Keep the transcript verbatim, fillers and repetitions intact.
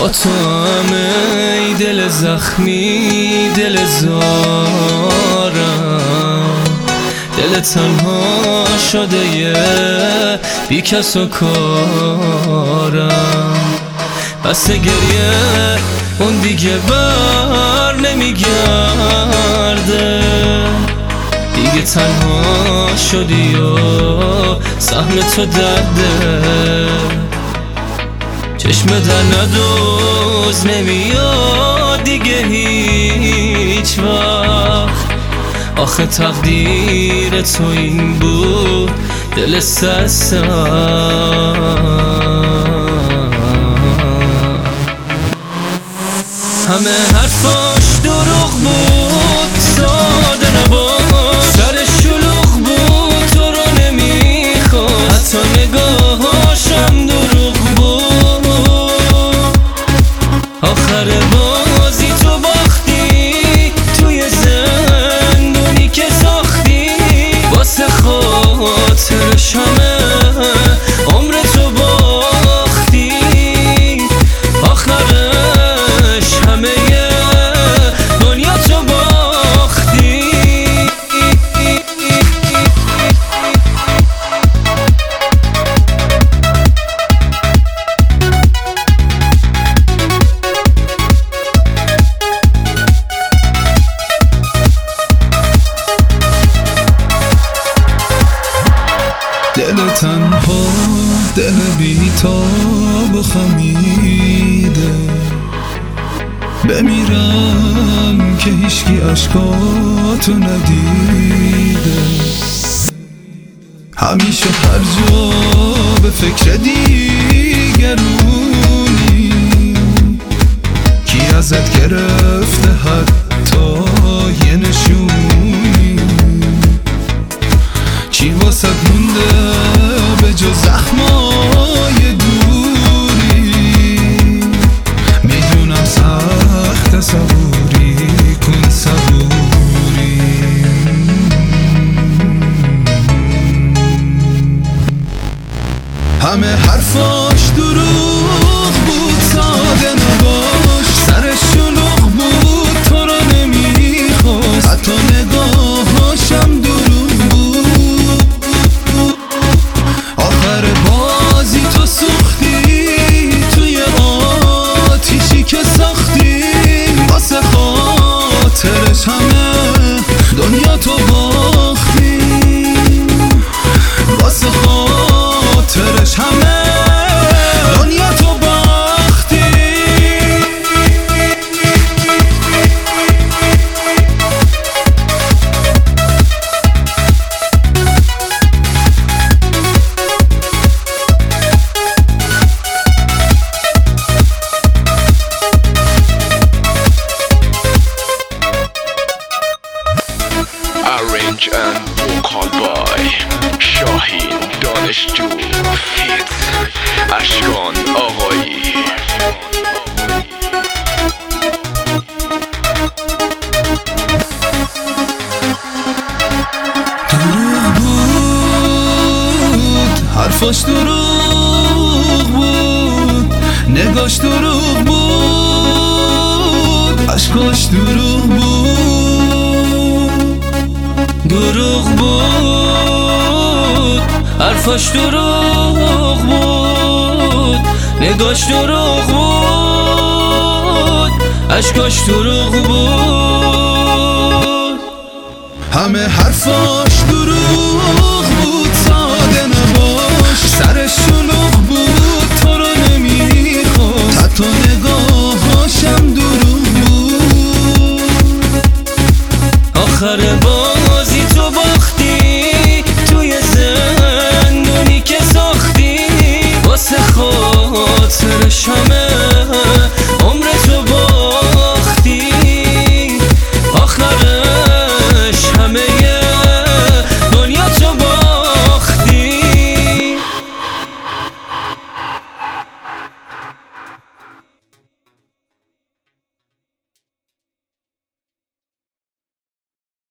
با تو همه ای دل زخمی دل زارم، دل تنها شده یه بی کس و کارم. بس گریه اون دیگه بر نمیگرده، دیگه تنها شدی و سهم تو درده. چشم در ندوز نمیاد دیگه هیچ وقت، آخه تقدیر تو این بود دل سرسم. همه حرفاش دروغ بود ساده نبود، سر شلوغ بود تو رو نمیخواد، حتی نگاهاشم دروغ بود. آخر بازی تو باختی توی زندونی که ساختی، واسه خاطرش همه عمر تو باختی. آخرش همه دنیا تو باختی. دل تنها دل بی‌تاب و خمیده، بمیرم که هیچکی عشقاتو ندیده. همیشه هر جا به فکر دیگرونی، کی ازت گرفته حتی یه نشونی، چی واسه مونده به جز زخمای دوری. میدونم سخت صبوری کن صبوری. همه حرفاش دروغ بود ساده نباش، سرش شلوغ بود تو رو نمیخواست، حتی نگاهاشم دروغ بود. آخر بازی تو سوختی توی آتیشی که ساختی، واسه خاطرش همه دنیا تو باختی. واسه خاطرش همه دنیا تو باختی. Arrange and vocal by شاهین دانشجو فیت اشکان آقایی. دروغ بود حرفاش دروغ بود، نگاش دروغ بود، عشقاش دروغ بود. دروغ بود حرفاش دروغ بود، نگاش دروغ بود، عشقاش دروغ بود. همه حرفاش دروغ